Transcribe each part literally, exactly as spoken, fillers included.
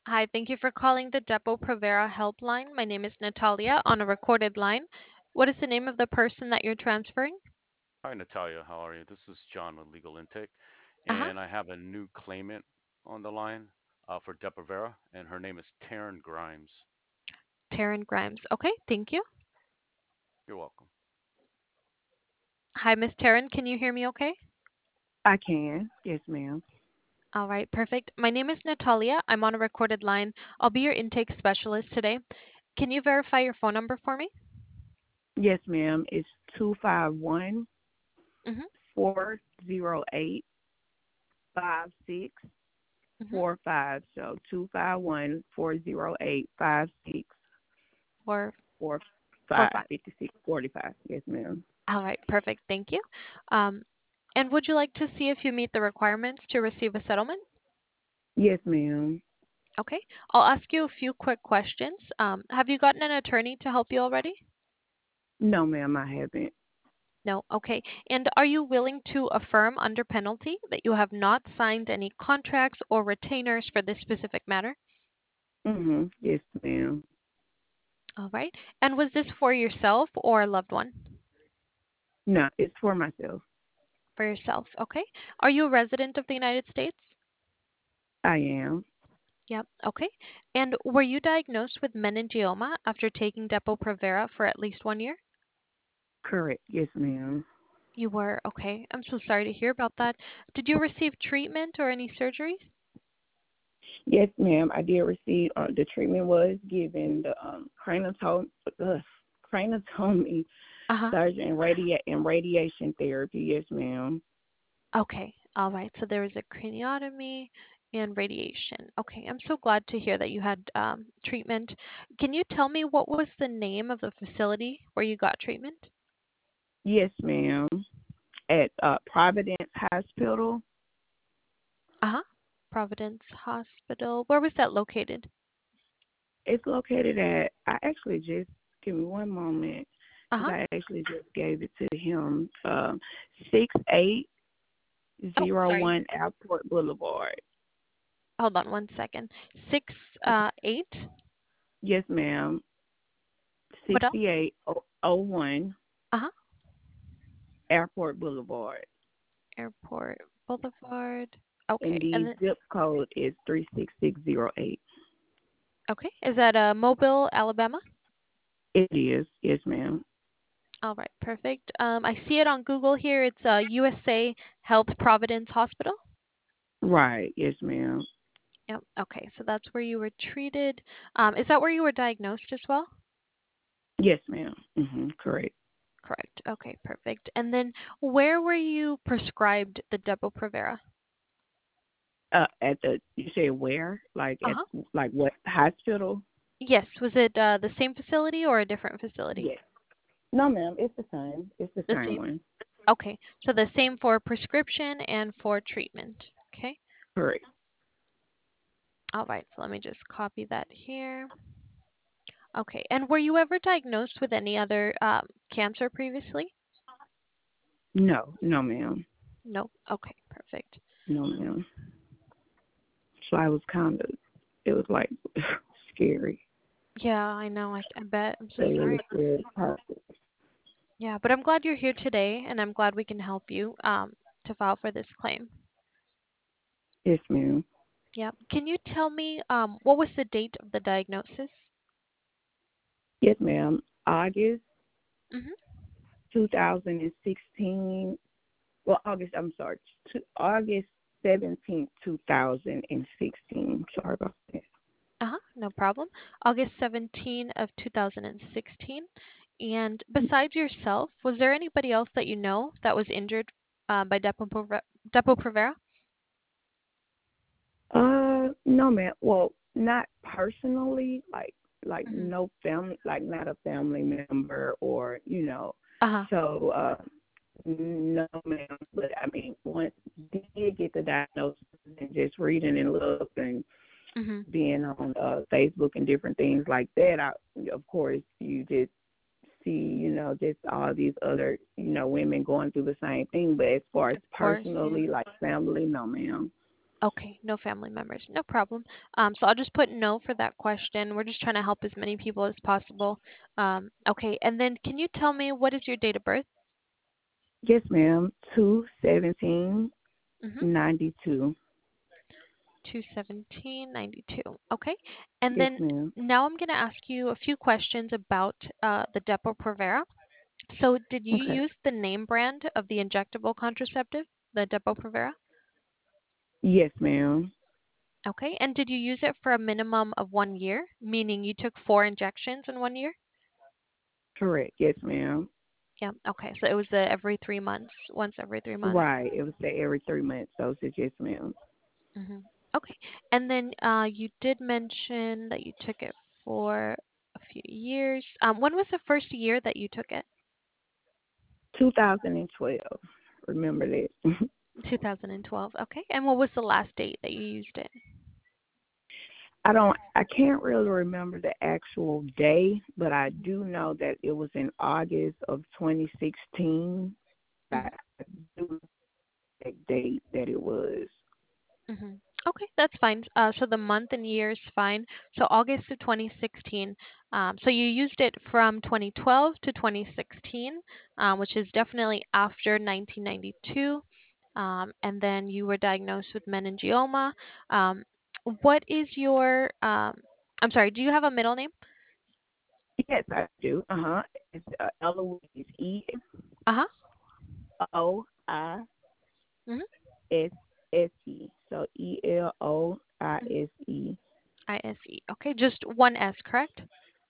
Hi, thank you for calling the Depo-Provera helpline. My name is Natalia on a recorded line. What is the name of the person that you're transferring? Hi, Natalia. How are you? This is John with Legal Intake, Uh-huh. and I have a new claimant on the line uh, for Depo-Provera, and her name is Taryn Grimes. Taryn Grimes. Okay, thank you. You're welcome. Hi, Miss Taryn. Can you hear me okay? I can. Yes, ma'am. All right, perfect. My name is Natalia. I'm on a recorded line. I'll be your intake specialist today. Can you verify your phone number for me? Yes, ma'am. It's two five one Mm-hmm. four zero eight five six Mm-hmm. four five. So two five one four zero eight five six Four, four four, five five. fifty six forty five. Yes, ma'am. All right, perfect. Thank you. Um, and would you like to see if you meet the requirements to receive a settlement? Yes, ma'am. Okay. I'll ask you a few quick questions. Um, have you gotten an attorney to help you already? No, ma'am, I haven't. No. Okay. And are you willing to affirm under penalty that you have not signed any contracts or retainers for this specific matter? Mhm. Yes, ma'am. All right. And was this for yourself or a loved one? No, it's for myself. For yourself. Okay. Are you a resident of the United States? I am. Yep. Okay. And were you diagnosed with meningioma after taking Depo-Provera for at least one year? Correct. Yes, ma'am. You were. Okay. I'm so sorry to hear about that. Did you receive treatment or any surgeries? Yes, ma'am. I did receive uh, the treatment was given the um craniotomy, uh, craniotomy Uh-huh. surgery and radia and radiation therapy. Yes, ma'am. Okay. All right. So there was a craniotomy and radiation. Okay. I'm so glad to hear that you had um, treatment. Can you tell me what was the name of the facility where you got treatment? Yes, ma'am. At uh, Providence Hospital. Uh-huh. Providence Hospital. Where was that located? It's located at. I actually just give me one moment because Uh-huh. I actually just gave it to him. Um, six eight Oh, zero sorry. one Airport Boulevard. Hold on one second. Six, Okay. uh, eight. Yes, ma'am. What else? Sixty eight oh one Uh-huh. Airport Boulevard. Airport Boulevard. Okay. And And the then, zip code is three six six zero eight. okay. Is that uh, Mobile, Alabama? It is. Yes, ma'am. All right, perfect. Um, I see it on Google here. It's uh, U S A Health Providence Hospital. Right. Yes, ma'am. Yep. Okay, so that's where you were treated. Um, is that where you were diagnosed as well? Yes, madam Mm-hmm. Correct. Correct. Okay, perfect. And then where were you prescribed the Depo-Provera? Uh, at the you say where? Like Uh at huh. like what hospital? Yes. Was it uh, the same facility or a different facility? Yes. No, ma'am. It's the same. It's the The same same. one. Okay, so the same for prescription and for treatment. Okay. Correct. All right. So let me just copy that here. Okay. And were you ever diagnosed with any other um, cancer previously? No, no, ma'am. No. Okay. Perfect. No, ma'am. So I was kind of. It was like scary. Yeah, I know. I, I bet. I'm so They really sorry. scared. Perfect. Yeah, but I'm glad you're here today, and I'm glad we can help you um, to file for this claim. Yes, ma'am. Yeah. Can you tell me um, what was the date of the diagnosis? Yes, ma'am. August Mm-hmm. two thousand sixteen. Well, August. I'm sorry. Two, August seventeenth, two thousand sixteen. Sorry about that. Uh-huh. No problem. August seventeenth of two thousand sixteen. And besides yourself, was there anybody else that you know that was injured uh, by Depo-Provera? Depo-Provera? Uh, no, man. Well, not personally. Like, like Mm-hmm. no family, like not a family member, or you know. Uh-huh. So, uh, no, ma'am. But I mean, once you did get the diagnosis and just reading and looking, Mm-hmm. being on uh, Facebook and different things like that, I, of course, you just see, you know, just all these other, you know, women going through the same thing. But as far as Of course, yeah. personally, like family, no, ma'am. Okay, no family members, no problem. Um, so I'll just put no for that question. We're just trying to help as many people as possible. Um, okay, and then can you tell me what is your date of birth? Yes, ma'am. Two seventeen Mm-hmm. ninety two. two seventeen ninety-two. Okay, and Yes, then ma'am. now I'm going to ask you a few questions about uh, the Depo-Provera. So, did you Okay. use the name brand of the injectable contraceptive, the Depo-Provera? Yes, ma'am. Okay, and did you use it for a minimum of one year, meaning you took four injections in one year? Correct. Yes, ma'am. Yeah. Okay, so it was the every three months, once every three months. Right. It was the every three months dosage. Yes, ma'am. Hmm. Okay, and then uh, you did mention that you took it for a few years. Um, when was the first year that you took it? two thousand twelve. Remember that. two thousand twelve. Okay, and what was the last date that you used it? I don't. I can't really remember the actual day, but I do know that it was in August of twenty sixteen. I Hmm. do know the date that it was. Hmm. Okay, that's fine. Uh, so the month and year is fine. So August of twenty sixteen. Um, so you used it from twenty twelve to twenty sixteen, um, which is definitely after nineteen ninety-two. Um, and then you were diagnosed with meningioma. Um, what is your, um, I'm sorry, do you have a middle name? Yes, I do. Uh huh. It's uh, Eloise. E Uh-huh. O I Mm-hmm. S S E. So E L O I Mm-hmm. S E. I S E. Okay, just one S, correct?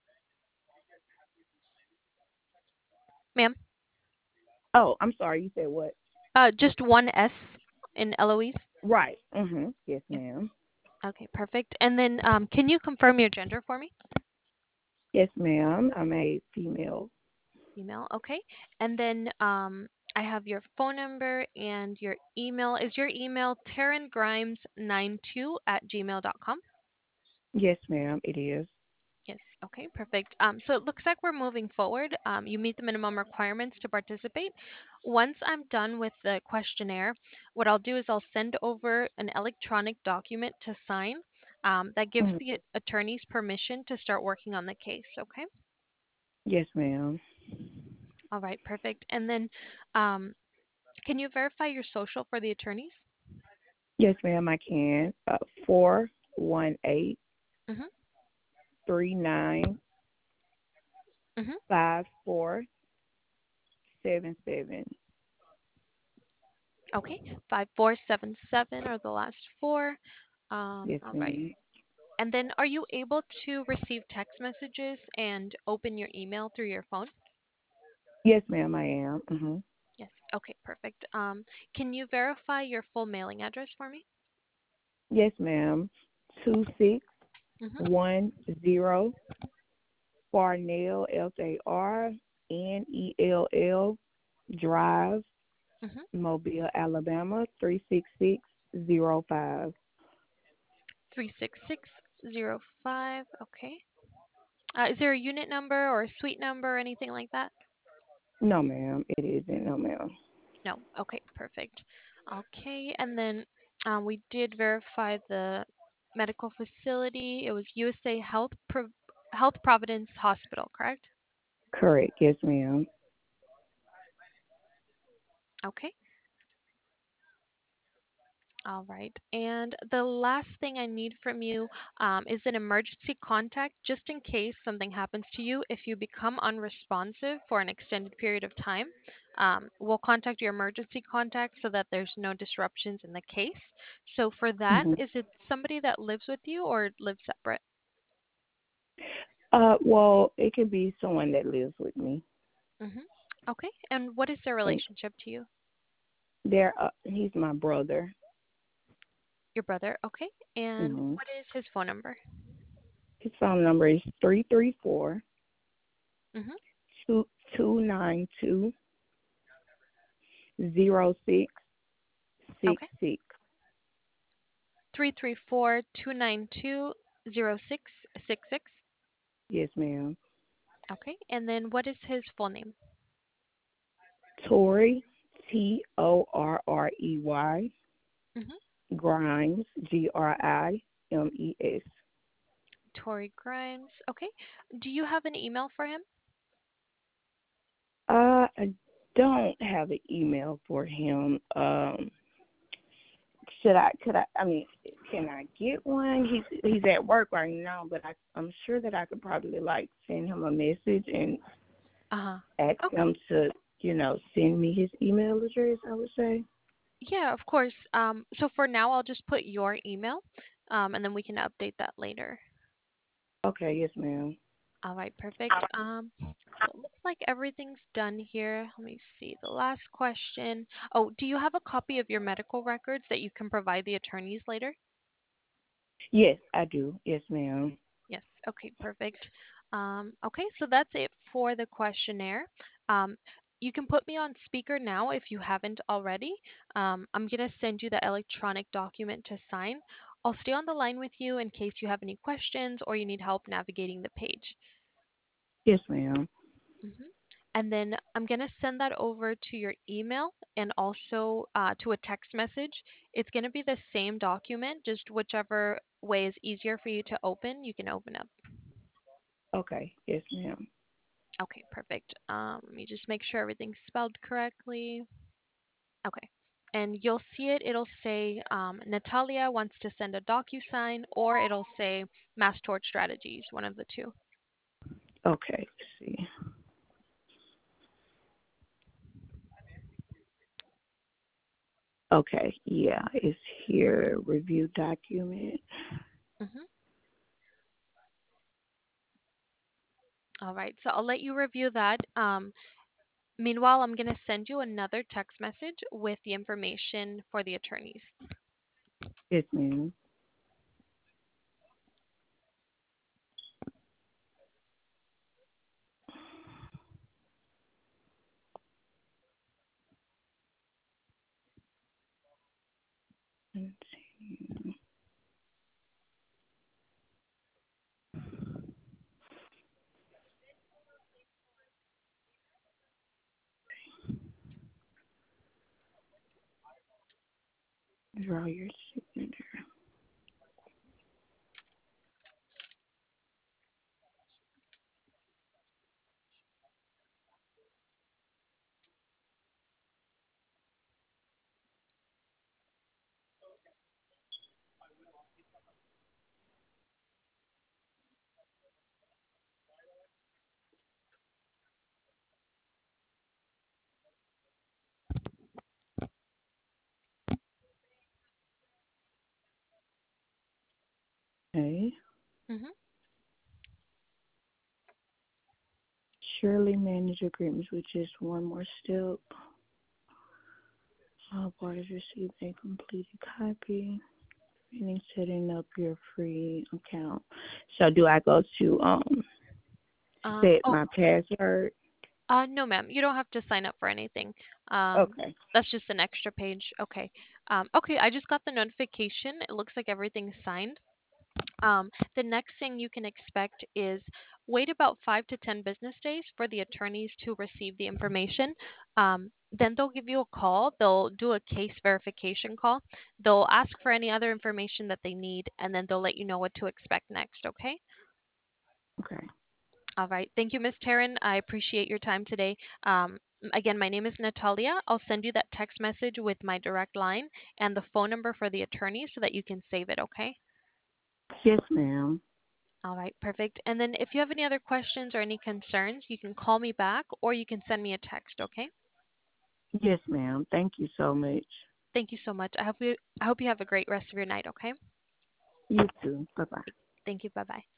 Ma'am? Oh, I'm sorry. You said what? Uh, just one S in Eloise? Right. Mhm. Yes, Yeah. ma'am. Okay, perfect. And then um, can you confirm your gender for me? Yes, ma'am. I'm a female. Female, okay. And then um, I have your phone number and your email. Is your email taryn grimes nine two at gmail dot com? Yes, ma'am. It is. Yes. Okay, perfect. Um, so it looks like we're moving forward. Um, you meet the minimum requirements to participate. Once I'm done with the questionnaire, what I'll do is I'll send over an electronic document to sign um, that gives Mhm. the attorneys permission to start working on the case. Okay. Yes, ma'am. All right, perfect. And then um, can you verify your social for the attorneys? Yes, ma'am. I can. Uh, four one eight Mm-hmm. three nine Mm-hmm. five four seven seven. Okay. Five four seven seven are the last four. Um, Yes, all right. ma'am. And then are you able to receive text messages and open your email through your phone? Yes, ma'am. I am. Mhm. Yes. Okay, perfect. Um, can you verify your full mailing address for me? Yes, ma'am. Two six Mm-hmm. one zero Farnell F A R N E L L Drive, Mm-hmm. Mobile, Alabama three six six zero five. three six six zero five. Okay. Uh, is there a unit number or a suite number or anything like that? No, ma'am. It isn't. No, ma'am. No. Okay, perfect. Okay, and then uh, we did verify the medical facility. It was U S A Health Pro- Health Providence Hospital, correct? Correct. Yes, ma'am. Okay. All right. And the last thing I need from you um, is an emergency contact just in case something happens to you. If you become unresponsive for an extended period of time, um, we'll contact your emergency contact so that there's no disruptions in the case. So for that, hmm is it somebody that lives with you or lives separate? Uh, well, it could be someone that lives with me, Mm-hmm. Okay. And what is their and relationship to you? they're uh, he's my brother. Your brother. Okay. And hmm what is his phone number? His phone number is three three four Mm-hmm. two two nine two zero six six Okay. six. Three three four two nine two zero six six six. Yes, ma'am. Okay, and then what is his full name? Tori, T O R R E Y. Mm-hmm. Grimes, G R I M E S. Tory Grimes. Okay. Do you have an email for him? Uh, I don't have an email for him. Um, should I? Could I? I mean, can I get one? He's he's at work right now, but I I'm sure that I could probably like send him a message and Uh-huh. ask Okay. him to, you know, send me his email address. I would say. Yeah, of course. Um, so for now, I'll just put your email, um, and then we can update that later. Okay. Yes, ma'am. All right, perfect. Um, so it looks like everything's done here. Let me see. The last question. Oh, do you have a copy of your medical records that you can provide the attorneys later? Yes, I do. Yes, ma'am. Yes. Okay, perfect. Um, okay, so that's it for the questionnaire. Um, you can put me on speaker now if you haven't already. Um, I'm going to send you the electronic document to sign. I'll stay on the line with you in case you have any questions or you need help navigating the page. Yes, ma'am. hmm And then I'm going to send that over to your email and also uh, to a text message. It's going to be the same document, just whichever way is easier for you to open, you can open up. Okay. Yes, ma'am. Okay, perfect. Um, let me just make sure everything's spelled correctly. Okay. And you'll see it, it'll say um, Natalia wants to send a DocuSign, or it'll say Mass Tort Strategies, one of the two. Okay. Let's see. Okay. Yeah, it's here. Review document. hmm All right, so I'll let you review that. Um, meanwhile, I'm going to send you another text message with the information for the attorneys. Yes, ma'am. Let's see. Draw your signature. Okay. hmm Surely manage agreements with just one more step. All parties receive a completed copy. Meaning setting up your free account. So do I go to um Um, set oh, my password? uh, no, ma'am. You don't have to sign up for anything. Um, Okay. that's just an extra page. Okay. Um, okay, I just got the notification. It looks like everything's signed. Um, the next thing you can expect is wait about five to ten business days for the attorneys to receive the information. Um, then they'll give you a call. They'll do a case verification call. They'll ask for any other information that they need, and then they'll let you know what to expect next. Okay. Okay. All right. Thank you, Miz Taryn. I appreciate your time today. Um, again, my name is Natalia. I'll send you that text message with my direct line and the phone number for the attorney so that you can save it, okay? Yes, ma'am. All right, perfect. And then if you have any other questions or any concerns, you can call me back or you can send me a text, okay? Yes, ma'am. Thank you so much. Thank you so much. I hope you I hope you have a great rest of your night, okay? You too. Bye bye. Thank you. Bye-bye.